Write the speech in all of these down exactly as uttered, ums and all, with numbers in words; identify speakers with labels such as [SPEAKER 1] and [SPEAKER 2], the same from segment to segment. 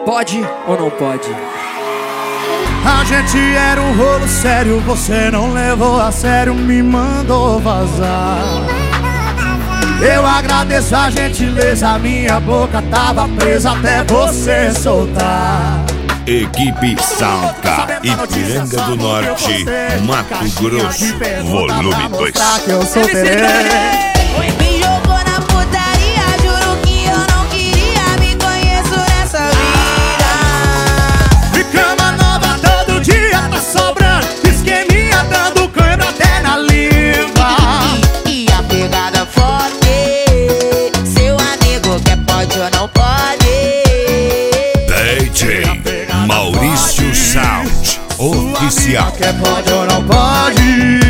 [SPEAKER 1] Pode ou não pode?
[SPEAKER 2] A gente era um rolo sério, você não levou a sério, me mandou vazar. Eu agradeço a gentileza, minha boca tava presa até você soltar.
[SPEAKER 3] Equipe Salta, Ipiranga do Norte, Mato Grosso, volume dois.
[SPEAKER 2] Que eu sou tererê.
[SPEAKER 4] Me jogou na putaria, juro que eu não queria, me conheço nessa vida.
[SPEAKER 2] De cama nova todo dia tá sobrando, esqueminha dando cãibra até na língua.
[SPEAKER 4] E, e a pegada forte, seu amigo quer pode ou não pode.
[SPEAKER 3] D J Maurício Sound Oficial.
[SPEAKER 2] Quer pode ou não pode?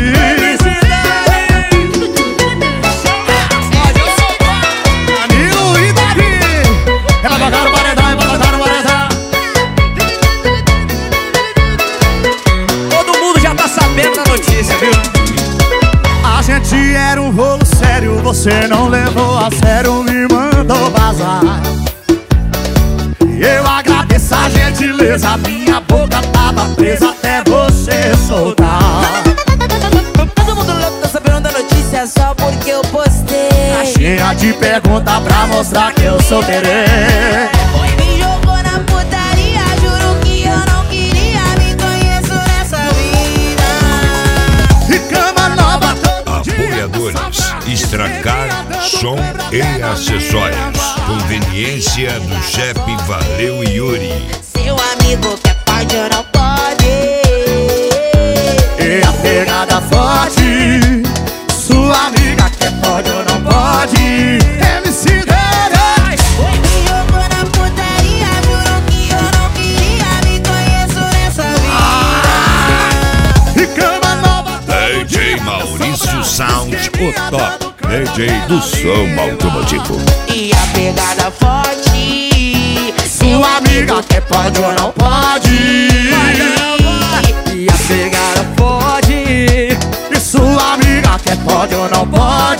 [SPEAKER 2] A gente era um rolo sério, você não levou a sério, me mandou vazar. Eu agradeço a gentileza, minha boca tava presa até você soltar.
[SPEAKER 4] Todo mundo louco tá sabendo da notícia só porque eu postei.
[SPEAKER 2] Tá cheia de pergunta pra mostrar que eu sou terê.
[SPEAKER 4] Me jogou na putaria, juro que eu não queria, me conheço nessa vida.
[SPEAKER 2] E cama nova todo dia.
[SPEAKER 3] Apoiadores Estracar Som e Acessórios. Conveniência do chefe Valeu Yuri.
[SPEAKER 4] Seu amigo quer pode ou não pode.
[SPEAKER 2] E a pegada forte, sua amiga quer pode ou não pode. M C dez.
[SPEAKER 4] Me jogou na putaria, juro que eu não queria, me conheço nessa vida.
[SPEAKER 2] E cama nova
[SPEAKER 3] D J Maurício Sound, o top D J do som automotivo.
[SPEAKER 4] E a pegada forte,
[SPEAKER 2] sua amiga quer pode ou não pode. E a pegada pode, e sua amiga quer pode ou não pode.